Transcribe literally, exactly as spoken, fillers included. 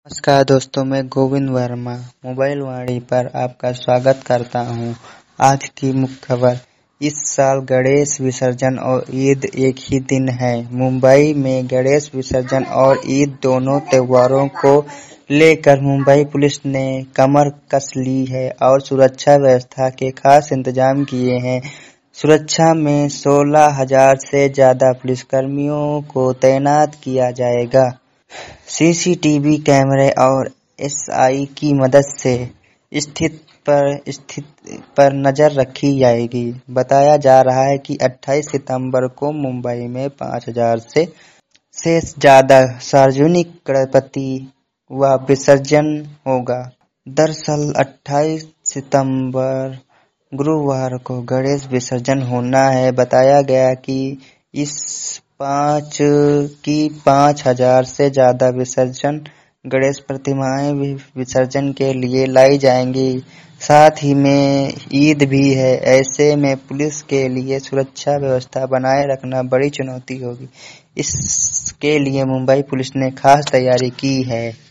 नमस्कार दोस्तों, मैं गोविंद वर्मा मोबाइल वाणी पर आपका स्वागत करता हूं। आज की मुख्य खबर। इस साल गणेश विसर्जन और ईद एक ही दिन है। मुंबई में गणेश विसर्जन और ईद दोनों त्योहारों को लेकर मुंबई पुलिस ने कमर कस ली है और सुरक्षा व्यवस्था के खास इंतजाम किए हैं। सुरक्षा में सोलह हजार से ज्यादा पुलिसकर्मियों को तैनात किया जाएगा। सीसीटीवी कैमरे और एसआई की मदद से स्थिति पर स्थिति पर नजर रखी जाएगी। बताया जा रहा है कि अट्ठाईस सितंबर को मुंबई में पाँच हजार से से ज्यादा सार्वजनिक गणपति व विसर्जन होगा। दरअसल अट्ठाईस सितंबर गुरुवार को गणेश विसर्जन होना है। बताया गया कि इस पाँच की पाँच हजार से ज्यादा विसर्जन गणेश प्रतिमाएं भी विसर्जन के लिए लाई जाएंगी। साथ ही में ईद भी है। ऐसे में पुलिस के लिए सुरक्षा व्यवस्था बनाए रखना बड़ी चुनौती होगी। इसके लिए मुंबई पुलिस ने खास तैयारी की है।